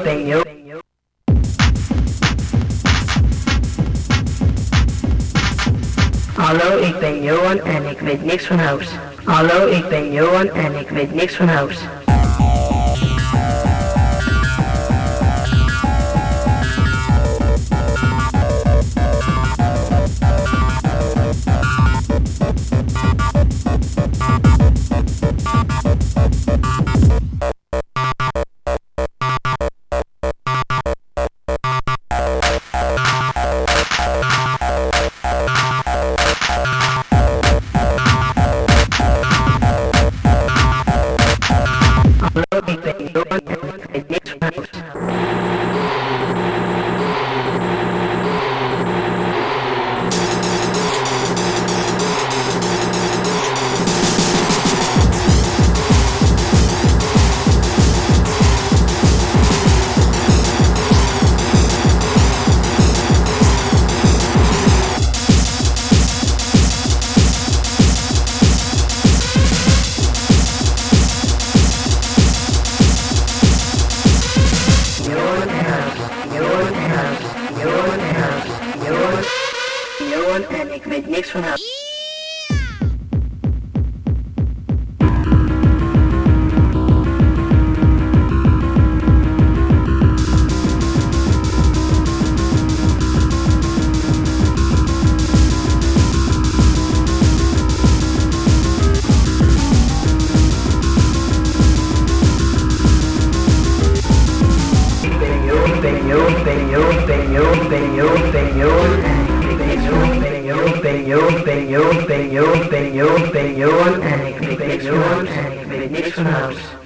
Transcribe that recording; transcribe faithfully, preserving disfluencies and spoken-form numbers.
ben Jo. Hallo, ik ben Johan en ik weet niks van house. Hallo, ik ben Johan en ik weet niks van house. Ik ben Johan en ik weet niks van house. Johan en ik weet niks van haar. Ik ben Jo, ik ben Jo, ik ben Jo, ik ben Jo, ik ben Jo, ik ben Johan en ik weet niks van house. Ik ben Jo, ik ben Jo, ik ben Jo, ik ben Jo, ik ben Johan en ik weet niks van house. En ik weet niks van house.